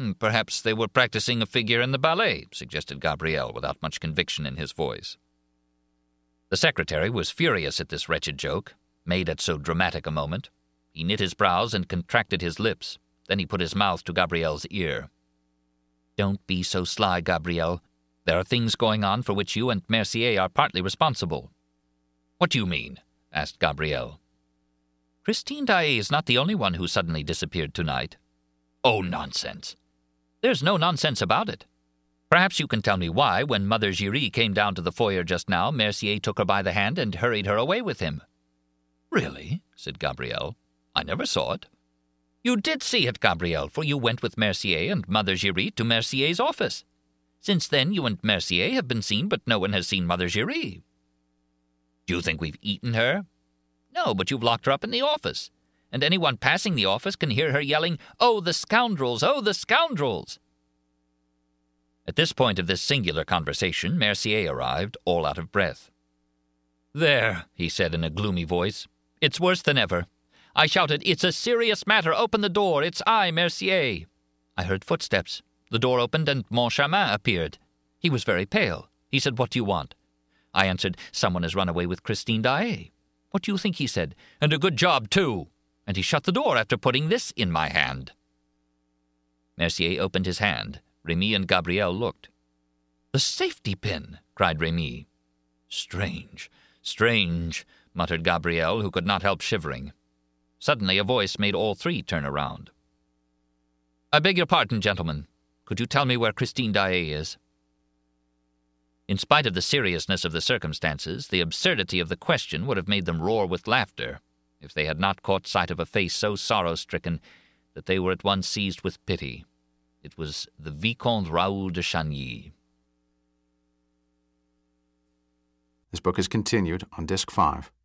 Perhaps they were practicing a figure in the ballet, suggested Gabriel, without much conviction in his voice. The secretary was furious at this wretched joke, made at so dramatic a moment. He knit his brows and contracted his lips. Then he put his mouth to Gabriel's ear. "Don't be so sly, Gabriel. There are things going on for which you and Mercier are partly responsible." "What do you mean?" asked Gabriel. "Christine Daae is not the only one who suddenly disappeared tonight." "Oh, nonsense." "There's no nonsense about it. Perhaps you can tell me why, when Mother Giry came down to the foyer just now, Mercier took her by the hand and hurried her away with him." "Really?" said Gabriel. "I never saw it." "You did see it, Gabriel, for you went with Mercier and Mother Giry to Mercier's office. Since then, you and Mercier have been seen, but no one has seen Mother Giry." "Do you think we've eaten her?" "No, but you've locked her up in the office, and anyone passing the office can hear her yelling, 'Oh, the scoundrels! Oh, the scoundrels!'" At this point of this singular conversation, Mercier arrived, all out of breath. "There," he said in a gloomy voice. "It's worse than ever. I shouted, 'It's a serious matter. Open the door. It's I, Mercier.' I heard footsteps. The door opened and Moncharmin appeared. He was very pale. He said, 'What do you want?' I answered, 'Someone has run away with Christine Daae.' What do you think he said? 'And a good job, too.' And he shut the door after putting this in my hand." Mercier opened his hand. Remy and Gabriel looked. "The safety pin!" cried Remy. "Strange, strange," muttered Gabriel, who could not help shivering. Suddenly a voice made all three turn around. "I beg your pardon, gentlemen. Could you tell me where Christine Daae is?" In spite of the seriousness of the circumstances, the absurdity of the question would have made them roar with laughter, if they had not caught sight of a face so sorrow-stricken that they were at once seized with pity. It was the Vicomte Raoul de Chagny. This book is continued on Disc 5.